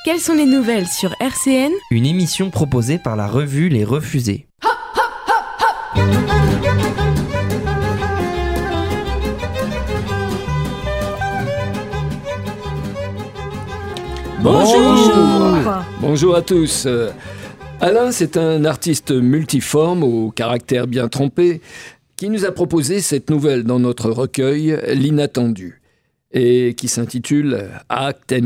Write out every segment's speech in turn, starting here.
Quelles sont les nouvelles sur RCN? Une émission proposée par la revue Les Refusés. Bonjour à tous. Alain, c'est un artiste multiforme, au caractère bien trempé, qui nous a proposé cette nouvelle dans notre recueil « L'inattendu » et qui s'intitule « Acténaz ».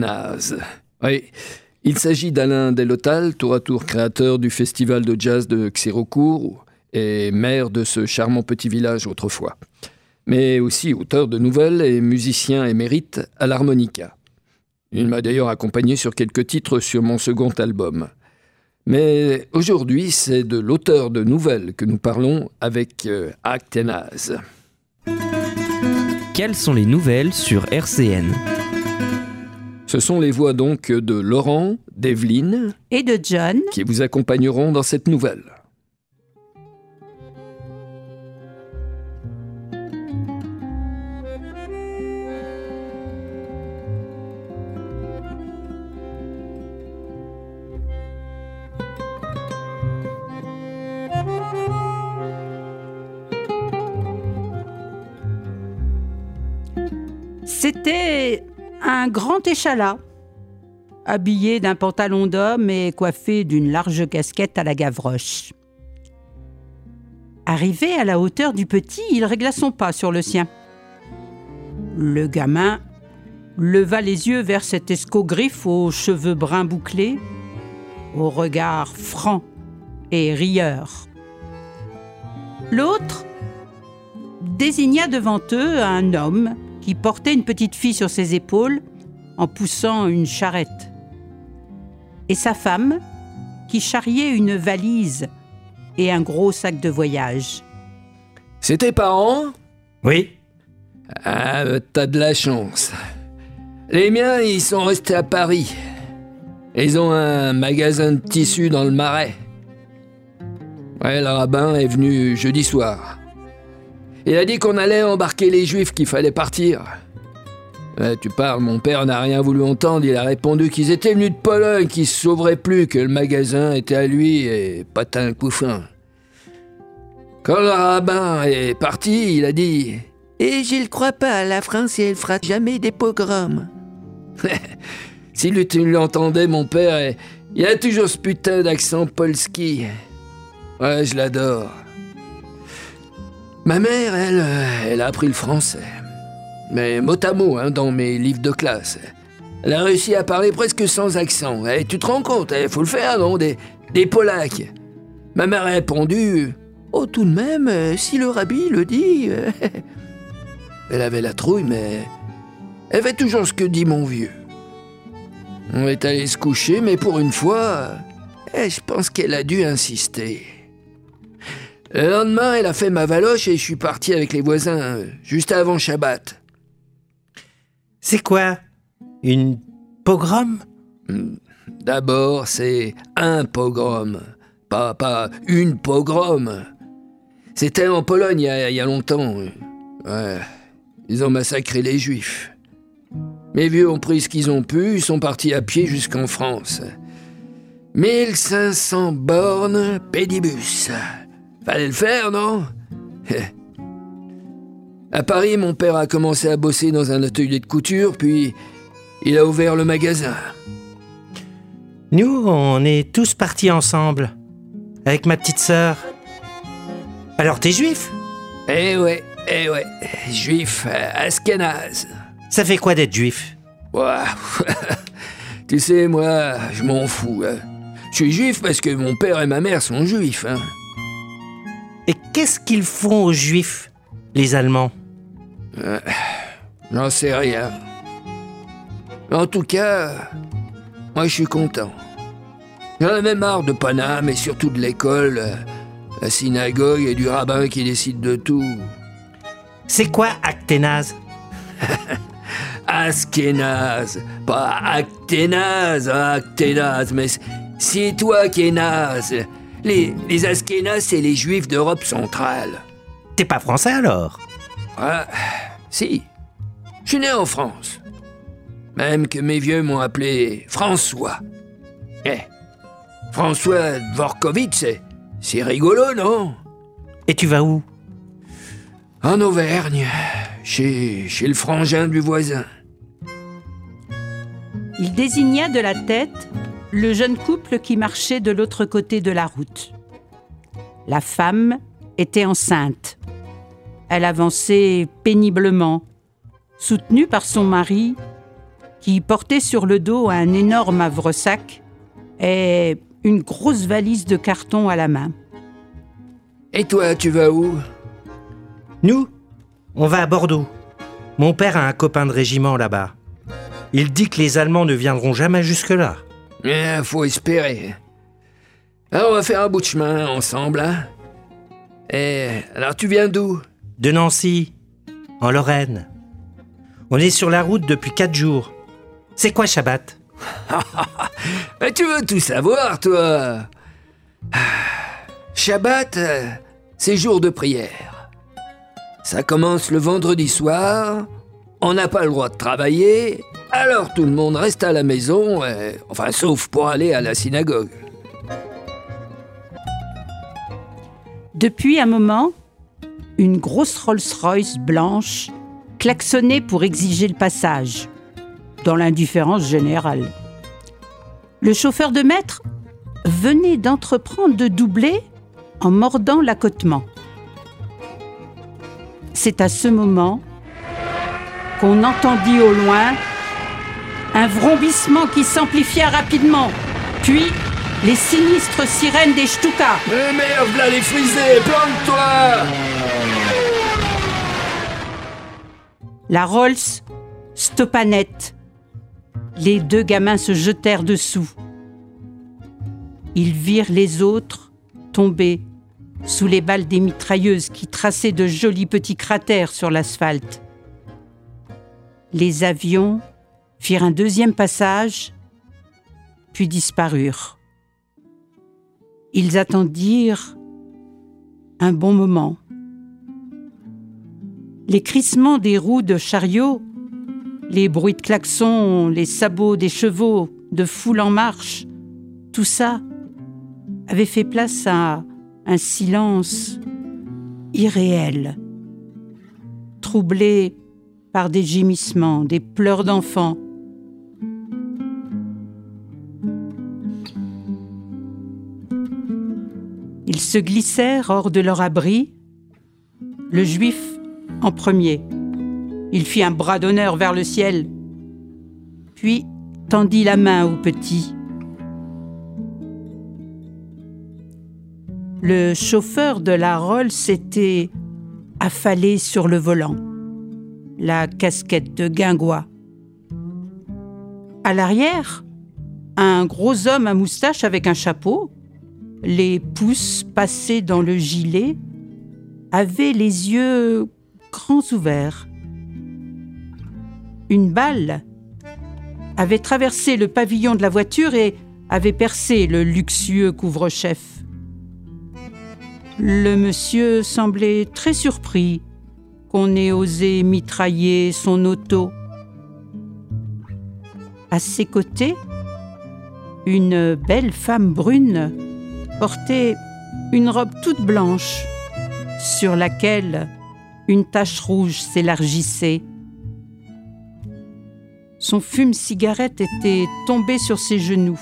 Oui, il s'agit d'Alain Delhotal, tour à tour créateur du festival de jazz de Xirocourt et maire de ce charmant petit village autrefois, mais aussi auteur de nouvelles et musicien émérite à l'harmonica. Il m'a d'ailleurs accompagné sur quelques titres sur mon second album. Mais aujourd'hui, c'est de l'auteur de nouvelles que nous parlons avec Acténaz. Quelles sont les nouvelles sur RCN? Ce sont les voix donc de Laurent, d'Evelyne et de John qui vous accompagneront dans cette nouvelle. C'était un grand échalas, habillé d'un pantalon d'homme et coiffé d'une large casquette à la Gavroche. Arrivé à la hauteur du petit, il régla son pas sur le sien. Le gamin leva les yeux vers cet escogriffe aux cheveux bruns bouclés, au regard franc et rieur. L'autre désigna devant eux un homme qui portait une petite fille sur ses épaules en poussant une charrette, et sa femme qui charriait une valise et un gros sac de voyage. C'est tes parents ? Oui. Ah, t'as de la chance. Les miens, ils sont restés à Paris. Ils ont un magasin de tissus dans le Marais. Ouais, le rabbin est venu jeudi soir. Il a dit qu'on allait embarquer les Juifs, qu'il fallait partir. Ouais, tu parles, mon père n'a rien voulu entendre. Il a répondu qu'ils étaient venus de Pologne, qu'ils se sauveraient plus, que le magasin était à lui et patin couffin. Quand le rabbin est parti, il a dit « Et je ne crois pas, la France, elle fera jamais des pogroms. » Si tu l'entendais, mon père, il a toujours ce putain d'accent polski. Ouais, je l'adore. Ma mère, elle a appris le français. Mais mot à mot, dans mes livres de classe. Elle a réussi à parler presque sans accent. Et tu te rends compte, il faut le faire, non? Des Polacs. Ma mère a répondu « Oh, tout de même, si le rabbi le dit... » Elle avait la trouille, mais elle fait toujours ce que dit mon vieux. On est allé se coucher, mais pour une fois, je pense qu'elle a dû insister. Le lendemain, elle a fait ma valoche et je suis parti avec les voisins, juste avant Shabbat. C'est quoi? Une pogrom? D'abord, c'est un pogrom, pas une pogrom. C'était en Pologne il y a longtemps. Ouais, ils ont massacré les Juifs. Mes vieux ont pris ce qu'ils ont pu, ils sont partis à pied jusqu'en France. 1500 bornes pédibus. Fallait le faire, non? À Paris, mon père a commencé à bosser dans un atelier de couture, puis il a ouvert le magasin. Nous, on est tous partis ensemble, avec ma petite sœur. Alors t'es juif? Eh ouais, juif Ashkénaze. Ça fait quoi d'être juif? Ouah. Tu sais, moi, je m'en fous. Je suis juif parce que mon père et ma mère sont juifs. Et qu'est-ce qu'ils font aux juifs, les Allemands? J'en sais rien. En tout cas, moi je suis content. J'en avais marre de Paname et surtout de l'école, la synagogue et du rabbin qui décide de tout. C'est quoi Acténaz? Ashkénaze, pas Acténaz, Acténaz, mais c'est toi qui es naze. Les Ashkénazes, c'est les Juifs d'Europe centrale. T'es pas français alors? Ah, si. Je suis né en France. Même que mes vieux m'ont appelé François. François Dvorkovitch, c'est rigolo, non? Et tu vas où? En Auvergne, chez le frangin du voisin. Il désigna de la tête le jeune couple qui marchait de l'autre côté de la route. La femme était enceinte. Elle avançait péniblement, soutenue par son mari, qui portait sur le dos un énorme havresac et une grosse valise de carton à la main. Et toi, tu vas où? Nous, on va à Bordeaux. Mon père a un copain de régiment là-bas. Il dit que les Allemands ne viendront jamais jusque-là. Faut espérer. Alors, on va faire un bout de chemin ensemble, hein? Et alors, tu viens d'où? De Nancy, en Lorraine. On est sur la route depuis 4 jours. C'est quoi Shabbat? Mais tu veux tout savoir, toi? Shabbat, c'est jour de prière. Ça commence le vendredi soir, on n'a pas le droit de travailler, alors tout le monde reste à la maison, enfin sauf pour aller à la synagogue. Depuis un moment, une grosse Rolls-Royce blanche klaxonnait pour exiger le passage, dans l'indifférence générale. Le chauffeur de maître venait d'entreprendre de doubler en mordant l'accotement. C'est à ce moment qu'on entendit au loin un vrombissement qui s'amplifia rapidement, puis les sinistres sirènes des Stuka. Mais merde, là les frisés, plante-toi! La Rolls stoppa net. Les 2 gamins se jetèrent dessous. Ils virent les autres tomber sous les balles des mitrailleuses qui traçaient de jolis petits cratères sur l'asphalte. Les avions firent un 2e passage, puis disparurent. Ils attendirent un bon moment. Les crissements des roues de chariot, les bruits de klaxons, les sabots des chevaux, de foule en marche, tout ça avait fait place à un silence irréel, troublé par des gémissements, des pleurs d'enfants. Ils se glissèrent hors de leur abri, le juif en premier. Il fit un bras d'honneur vers le ciel, puis tendit la main au petit. Le chauffeur de la Rolls était affalé sur le volant, la casquette de guingois. À l'arrière, un gros homme à moustache avec un chapeau, les pouces passés dans le gilet, avait les yeux grands ouverts. Une balle avait traversé le pavillon de la voiture et avait percé le luxueux couvre-chef. Le monsieur semblait très surpris qu'on ait osé mitrailler son auto. À ses côtés, une belle femme brune portait une robe toute blanche sur laquelle une tache rouge s'élargissait. Son fume-cigarette était tombé sur ses genoux.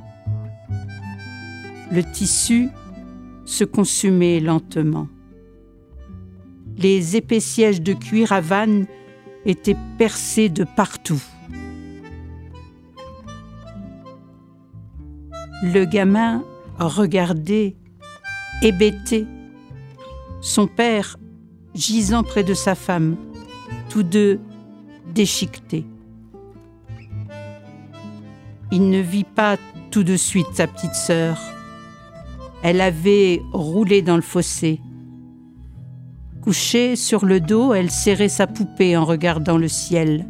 Le tissu se consumait lentement. Les épais sièges de cuir à vannes étaient percés de partout. Le gamin regardait, hébété, son père gisant près de sa femme, tous deux déchiquetés. Il ne vit pas tout de suite sa petite sœur. Elle avait roulé dans le fossé. Couchée sur le dos, elle serrait sa poupée en regardant le ciel.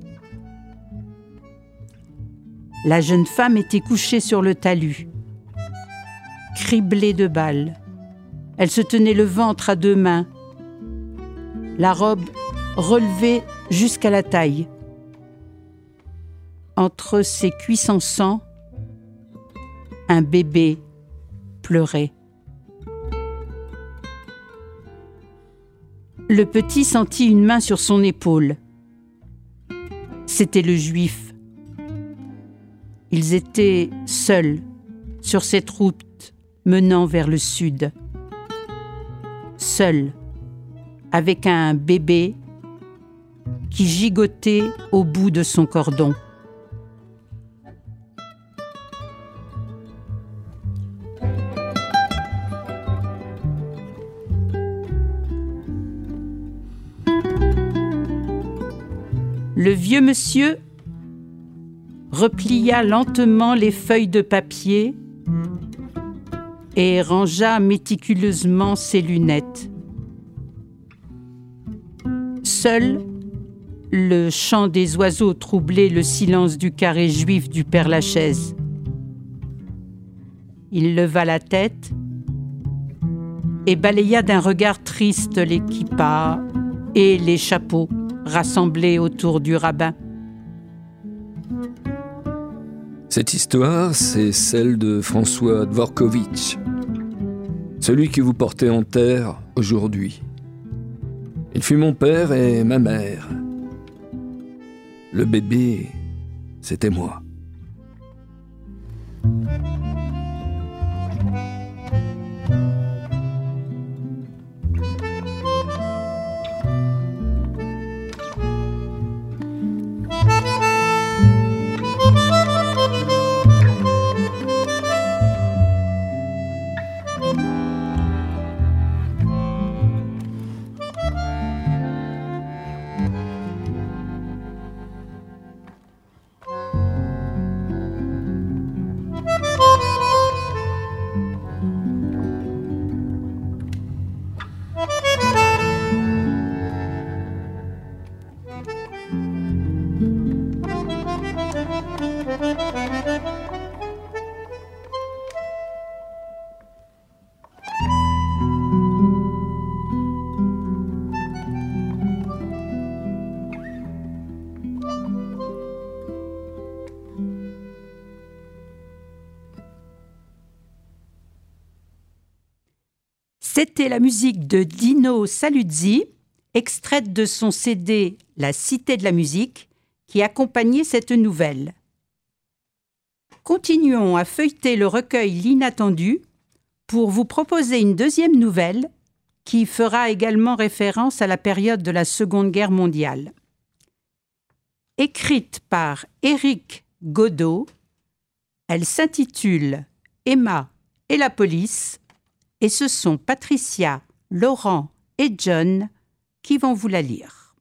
La jeune femme était couchée sur le talus, criblée de balles. Elle se tenait le ventre à 2 mains, la robe relevée jusqu'à la taille. entre ses cuisses en sang, un bébé pleurait. Le petit sentit une main sur son épaule. C'était le Juif. Ils étaient seuls sur cette route menant vers le sud. Seuls, avec un bébé qui gigotait au bout de son cordon. Le vieux monsieur replia lentement les feuilles de papier et rangea méticuleusement ses lunettes. Seul, le chant des oiseaux troublait le silence du carré juif du Père-Lachaise. Il leva la tête et balaya d'un regard triste les kippas et les chapeaux rassemblés autour du rabbin. Cette histoire, c'est celle de François Dvorkovitch, celui que vous portez en terre aujourd'hui. Il fut mon père et ma mère. Le bébé, c'était moi. C'était la musique de Dino Saluzzi, extraite de son CD « La Cité de la musique » qui accompagnait cette nouvelle. Continuons à feuilleter le recueil L'Inattendu pour vous proposer une deuxième nouvelle qui fera également référence à la période de la Seconde Guerre mondiale. Écrite par Éric Godot, elle s'intitule « Emma et la police » et ce sont Patricia, Laurent et John qui vont vous la lire.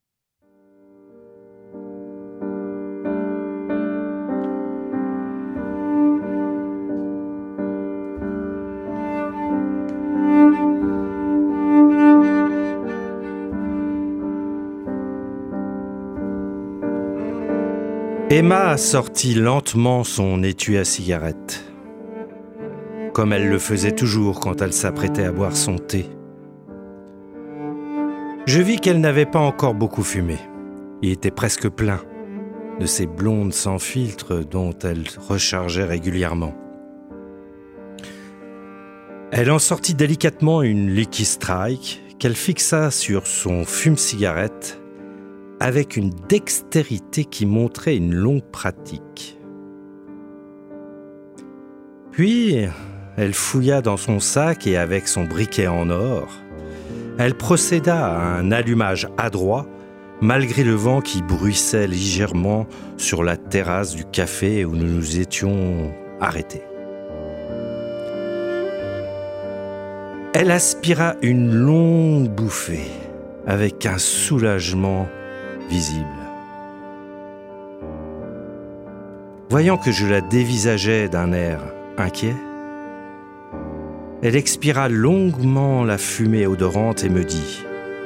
Emma sortit lentement son étui à cigarette, comme elle le faisait toujours quand elle s'apprêtait à boire son thé. Je vis qu'elle n'avait pas encore beaucoup fumé. Il était presque plein de ces blondes sans filtre dont elle rechargeait régulièrement. Elle en sortit délicatement une Lucky Strike qu'elle fixa sur son fume-cigarette avec une dextérité qui montrait une longue pratique. Puis, elle fouilla dans son sac et avec son briquet en or, elle procéda à un allumage adroit malgré le vent qui bruissait légèrement sur la terrasse du café où nous nous étions arrêtés. Elle aspira une longue bouffée avec un soulagement visible. Voyant que je la dévisageais d'un air inquiet, elle expira longuement la fumée odorante et me dit: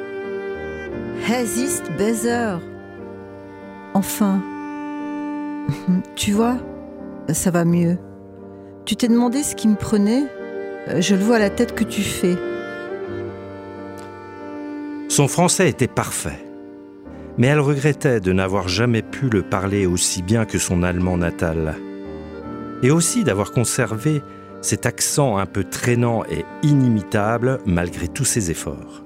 Es ist besser. Enfin, tu vois, ça va mieux. Tu t'es demandé ce qui me prenait? Je le vois à la tête que tu fais. Son français était parfait. Mais elle regrettait de n'avoir jamais pu le parler aussi bien que son allemand natal. Et aussi d'avoir conservé cet accent un peu traînant et inimitable malgré tous ses efforts.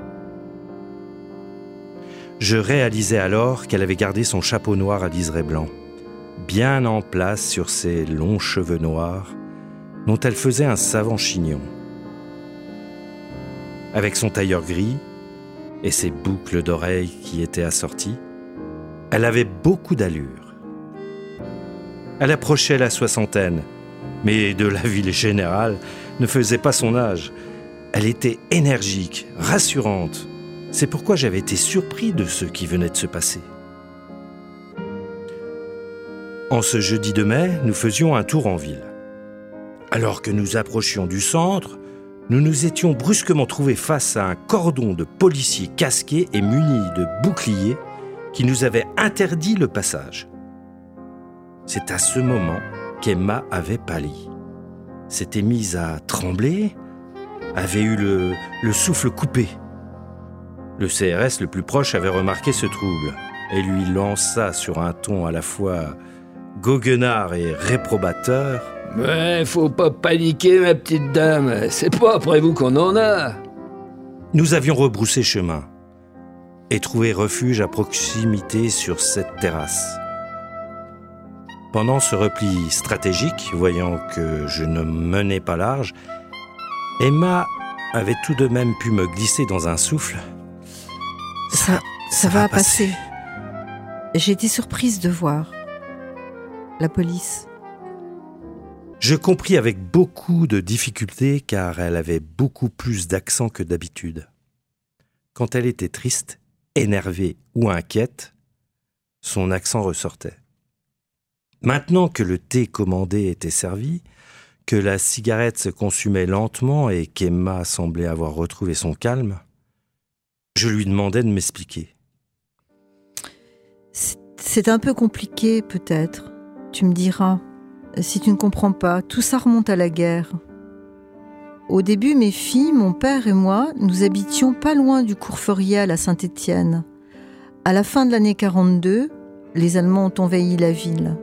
Je réalisais alors qu'elle avait gardé son chapeau noir à liseré blanc, bien en place sur ses longs cheveux noirs, dont elle faisait un savant chignon. Avec son tailleur gris et ses boucles d'oreilles qui étaient assorties, elle avait beaucoup d'allure. Elle approchait la soixantaine, mais de la ville générale ne faisait pas son âge. Elle était énergique, rassurante. C'est pourquoi j'avais été surpris de ce qui venait de se passer. En ce jeudi de mai, nous faisions un tour en ville. Alors que nous approchions du centre, nous nous étions brusquement trouvés face à un cordon de policiers casqués et munis de boucliers qui nous avait interdit le passage. C'est à ce moment qu'Emma avait pâli, s'était mise à trembler, avait eu le souffle coupé. Le CRS le plus proche avait remarqué ce trouble et lui lança sur un ton à la fois goguenard et réprobateur. « Mais faut pas paniquer, ma petite dame, c'est pas après vous qu'on en a !» Nous avions rebroussé chemin et trouvé refuge à proximité sur cette terrasse. Pendant ce repli stratégique, voyant que je ne menais pas large, Emma avait tout de même pu me glisser dans un souffle. Ça va passer. J'ai été surprise de voir la police. Je compris avec beaucoup de difficulté car elle avait beaucoup plus d'accent que d'habitude. Quand elle était triste, énervée ou inquiète, son accent ressortait. Maintenant que le thé commandé était servi, que la cigarette se consumait lentement et qu'Emma semblait avoir retrouvé son calme, je lui demandai de m'expliquer. C'est un peu compliqué, peut-être. Tu me diras. Si tu ne comprends pas, tout ça remonte à la guerre. Au début, mes filles, mon père et moi, nous habitions pas loin du cours Ferial à Saint-Étienne. À la fin de l'année 42, les Allemands ont envahi la ville.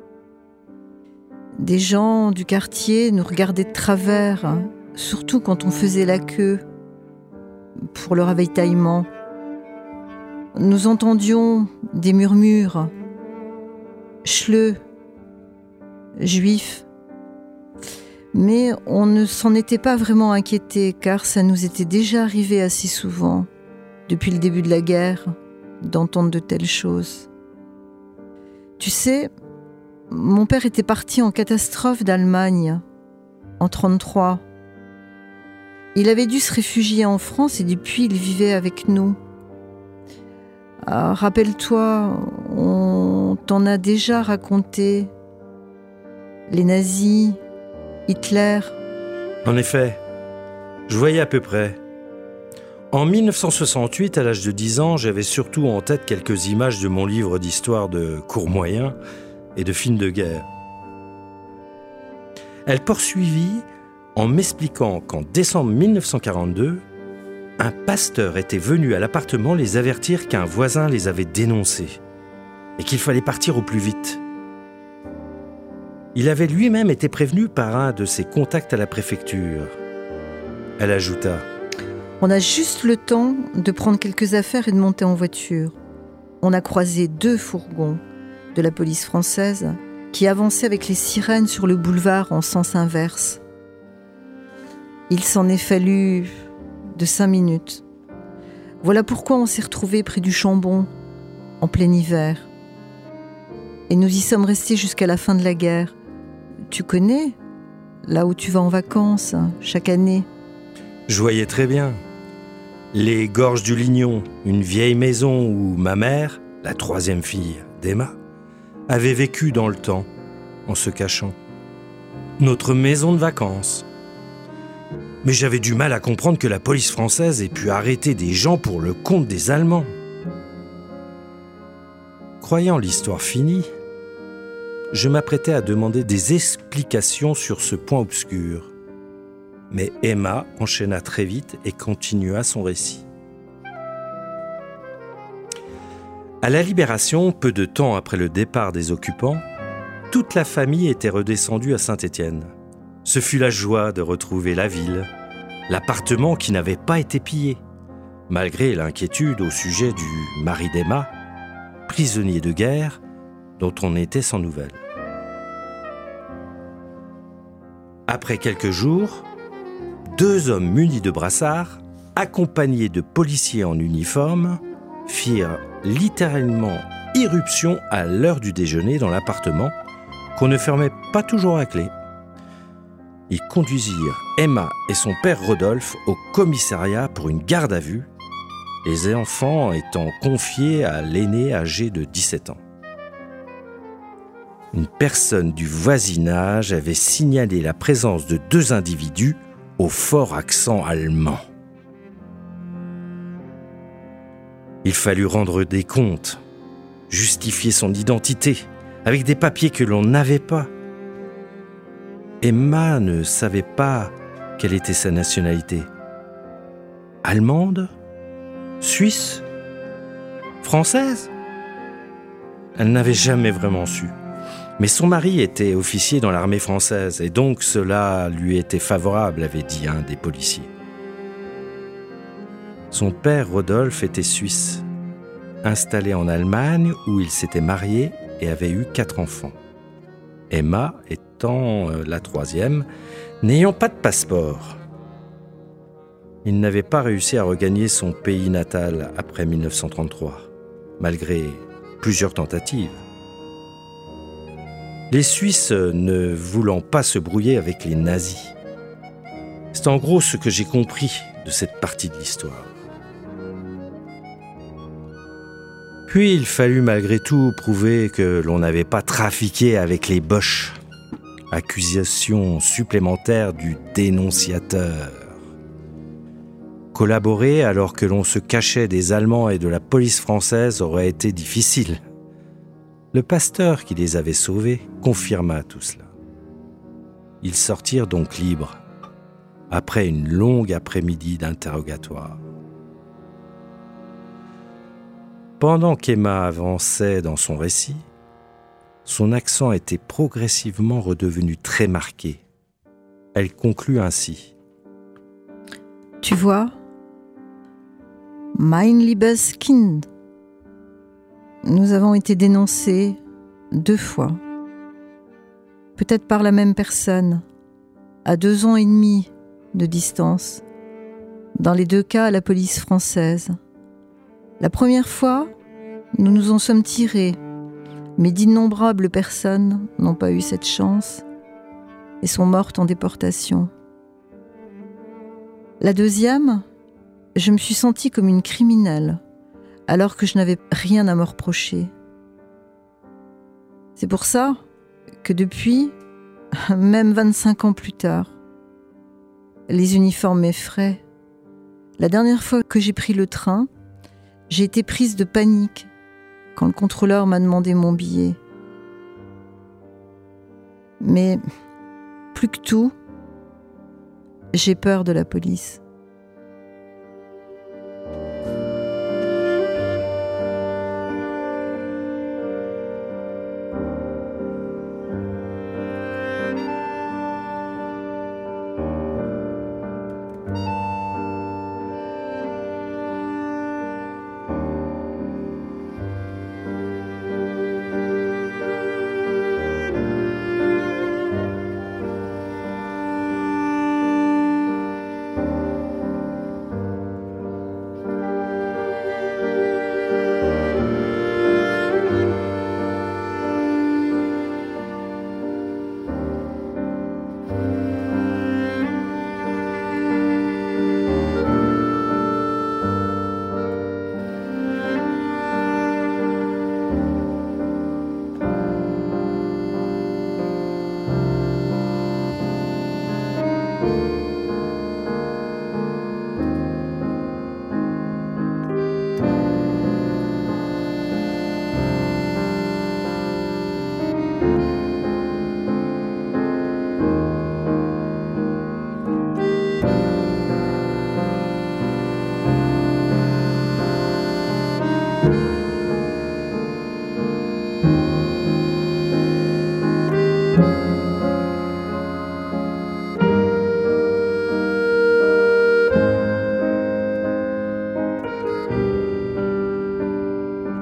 Des gens du quartier nous regardaient de travers, surtout quand on faisait la queue pour le ravitaillement. Nous entendions des murmures. Schleu, juif. Mais on ne s'en était pas vraiment inquiété, car ça nous était déjà arrivé assez souvent, depuis le début de la guerre, d'entendre de telles choses. Tu sais, mon père était parti en catastrophe d'Allemagne, en 1933. Il avait dû se réfugier en France et depuis il vivait avec nous. Ah, rappelle-toi, on t'en a déjà raconté. Les nazis, Hitler. En effet, je voyais à peu près. En 1968, à l'âge de 10 ans, j'avais surtout en tête quelques images de mon livre d'histoire de cours moyen et de films de guerre. Elle poursuivit en m'expliquant qu'en décembre 1942, un pasteur était venu à l'appartement les avertir qu'un voisin les avait dénoncés et qu'il fallait partir au plus vite. Il avait lui-même été prévenu par un de ses contacts à la préfecture. Elle ajouta : On a juste le temps de prendre quelques affaires et de monter en voiture. On a croisé 2 fourgons de la police française qui avançaient avec les sirènes sur le boulevard en sens inverse. Il s'en est fallu de 5 minutes. Voilà pourquoi on s'est retrouvés près du Chambon, en plein hiver. Et nous y sommes restés jusqu'à la fin de la guerre. Tu connais, là où tu vas en vacances, chaque année. Je voyais très bien. Les Gorges du Lignon, une vieille maison où ma mère, la 3e fille d'Emma, avait vécu dans le temps, en se cachant. Notre maison de vacances. Mais j'avais du mal à comprendre que la police française ait pu arrêter des gens pour le compte des Allemands. Croyant l'histoire finie, je m'apprêtais à demander des explications sur ce point obscur. Mais Emma enchaîna très vite et continua son récit. À la Libération, peu de temps après le départ des occupants, toute la famille était redescendue à Saint-Étienne. Ce fut la joie de retrouver la ville, l'appartement qui n'avait pas été pillé, malgré l'inquiétude au sujet du mari d'Emma, prisonnier de guerre, dont on était sans nouvelles. Après quelques jours, 2 hommes munis de brassards, accompagnés de policiers en uniforme, firent littéralement irruption à l'heure du déjeuner dans l'appartement qu'on ne fermait pas toujours à clé. Ils conduisirent Emma et son père Rodolphe au commissariat pour une garde à vue, les enfants étant confiés à l'aîné âgé de 17 ans. Une personne du voisinage avait signalé la présence de 2 individus au fort accent allemand. Il fallut rendre des comptes, justifier son identité, avec des papiers que l'on n'avait pas. Emma ne savait pas quelle était sa nationalité. Allemande ? Suisse ? Française ? Elle n'avait jamais vraiment su. Mais son mari était officier dans l'armée française et donc cela lui était favorable, avait dit un des policiers. Son père, Rodolphe, était suisse, installé en Allemagne où il s'était marié et avait eu 4 enfants. Emma étant la 3e, n'ayant pas de passeport. Il n'avait pas réussi à regagner son pays natal après 1933, malgré plusieurs tentatives. Les Suisses ne voulant pas se brouiller avec les nazis. C'est en gros ce que j'ai compris de cette partie de l'histoire. Puis il fallut malgré tout prouver que l'on n'avait pas trafiqué avec les Boches. Accusation supplémentaire du dénonciateur. Collaborer alors que l'on se cachait des Allemands et de la police française aurait été difficile. Le pasteur qui les avait sauvés confirma tout cela. Ils sortirent donc libres, après une longue après-midi d'interrogatoire. Pendant qu'Emma avançait dans son récit, son accent était progressivement redevenu très marqué. Elle conclut ainsi. Tu vois, mein liebes Kind, nous avons été dénoncés 2 fois, peut-être par la même personne, à 2 ans et demi de distance, dans les 2 cas à la police française. La première fois, nous nous en sommes tirés, mais d'innombrables personnes n'ont pas eu cette chance et sont mortes en déportation. La deuxième, je me suis sentie comme une criminelle, alors que je n'avais rien à me reprocher. C'est pour ça que depuis, même 25 ans plus tard, les uniformes m'effraient. La dernière fois que j'ai pris le train, j'ai été prise de panique quand le contrôleur m'a demandé mon billet. Mais plus que tout, j'ai peur de la police.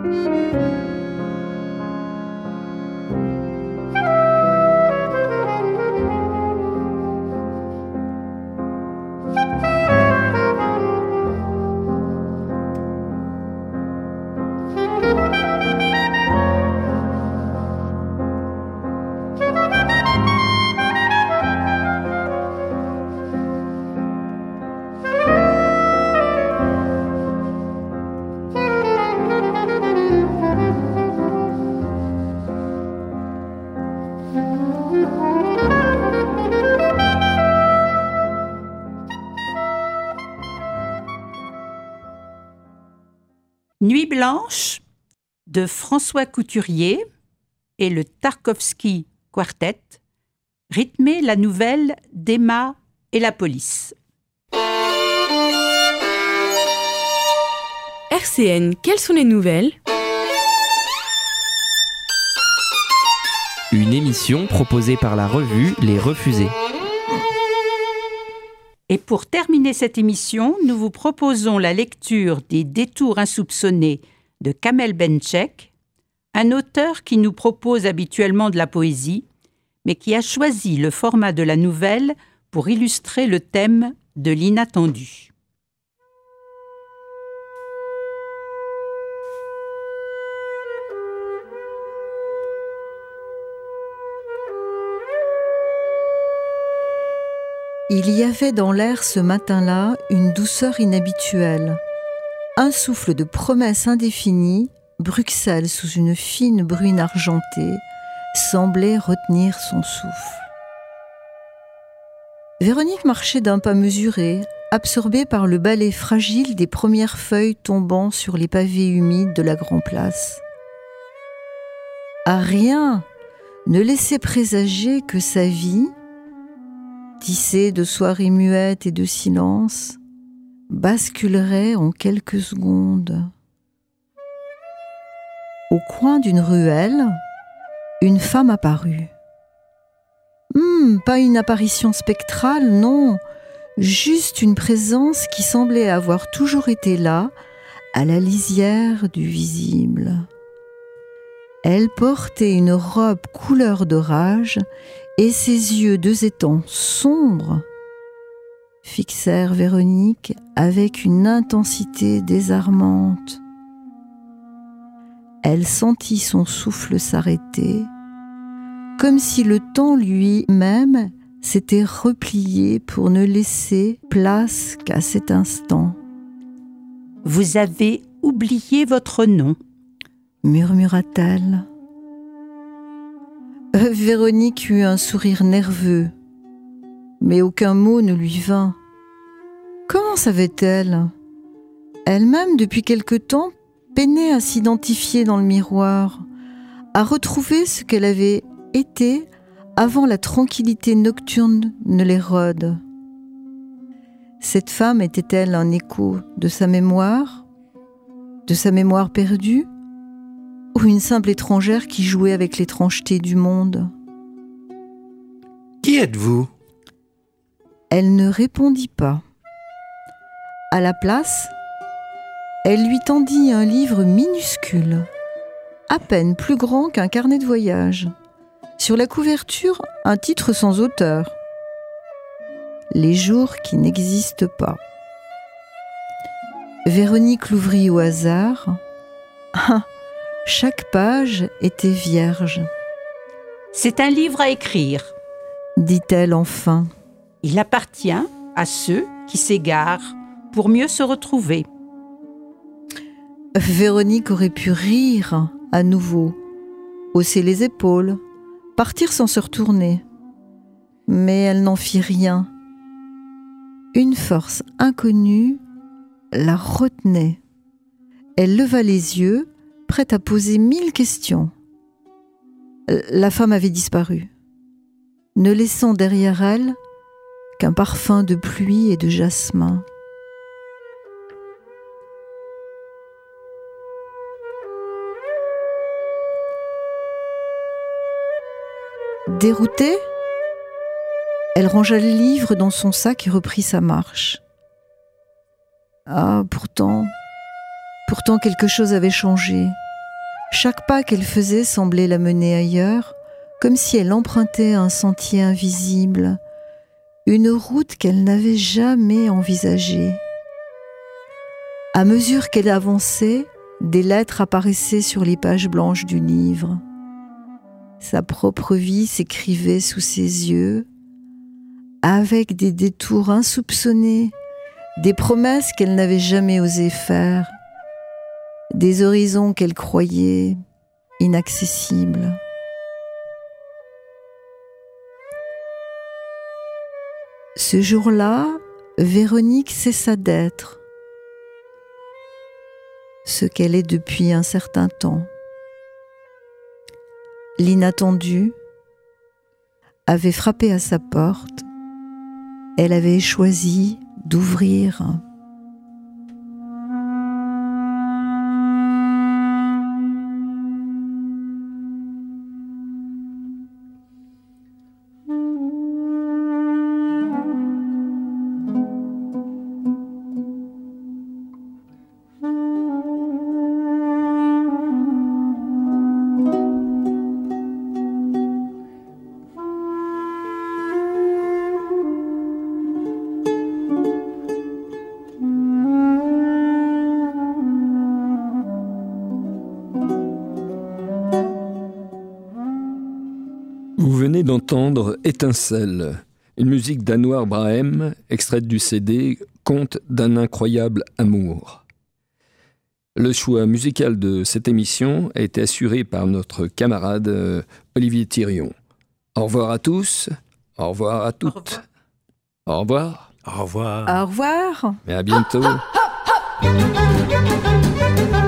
Nuit blanche de François Couturier et le Tarkovsky Quartet rythmait la nouvelle d'Emma et la police. RCN, quelles sont les nouvelles? Une émission proposée par la revue Les Refusés. Et pour terminer cette émission, nous vous proposons la lecture des Détours insoupçonnés de Kamel Benchek, un auteur qui nous propose habituellement de la poésie, mais qui a choisi le format de la nouvelle pour illustrer le thème de l'inattendu. Il y avait dans l'air ce matin-là une douceur inhabituelle. Un souffle de promesses indéfinies, Bruxelles sous une fine bruine argentée, semblait retenir son souffle. Véronique marchait d'un pas mesuré, absorbée par le balai fragile des premières feuilles tombant sur les pavés humides de la Grand-Place. Rien ne laissait présager que sa vie, tissée de soirées muettes et de silence, basculerait en quelques secondes. Au coin d'une ruelle, une femme apparut. Pas une apparition spectrale, non, juste une présence qui semblait avoir toujours été là, à la lisière du visible. Elle portait une robe couleur d'orage et ses yeux, deux étangs sombres, fixèrent Véronique avec une intensité désarmante. Elle sentit son souffle s'arrêter, comme si le temps lui-même s'était replié pour ne laisser place qu'à cet instant. « Vous avez oublié votre nom », murmura-t-elle. Véronique eut un sourire nerveux, mais aucun mot ne lui vint. Comment savait-elle ? Elle-même, depuis quelque temps, peinait à s'identifier dans le miroir, à retrouver ce qu'elle avait été avant la tranquillité nocturne ne l'érode. Cette femme était-elle un écho de sa mémoire perdue, ou une simple étrangère qui jouait avec l'étrangeté du monde ? Qui êtes-vous ? Elle ne répondit pas. À la place, elle lui tendit un livre minuscule, à peine plus grand qu'un carnet de voyage. Sur la couverture, un titre sans auteur. Les jours qui n'existent pas. Véronique l'ouvrit au hasard. Chaque page était vierge. « C'est un livre à écrire », dit-elle enfin. « Il appartient à ceux qui s'égarent pour mieux se retrouver. » Véronique aurait pu rire à nouveau, hausser les épaules, partir sans se retourner. Mais elle n'en fit rien. Une force inconnue la retenait. Elle leva les yeux, prête à poser 1000 questions. La femme avait disparu, ne laissant derrière elle qu'un parfum de pluie et de jasmin. Déroutée, elle rangea le livre dans son sac et reprit sa marche. Pourtant quelque chose avait changé. Chaque pas qu'elle faisait semblait la mener ailleurs, comme si elle empruntait un sentier invisible, une route qu'elle n'avait jamais envisagée. À mesure qu'elle avançait, des lettres apparaissaient sur les pages blanches du livre. Sa propre vie s'écrivait sous ses yeux, avec des détours insoupçonnés, des promesses qu'elle n'avait jamais osé faire, des horizons qu'elle croyait inaccessibles. Ce jour-là, Véronique cessa d'être ce qu'elle est depuis un certain temps. L'inattendu avait frappé à sa porte. Elle avait choisi d'ouvrir. Vous venez d'entendre Étincelle, une musique d'Anouar Brahim, extraite du CD Conte d'un incroyable amour. Le choix musical de cette émission a été assuré par notre camarade Olivier Thirion. Au revoir à tous, au revoir à toutes. Au revoir. Au revoir. Au revoir. Et à bientôt.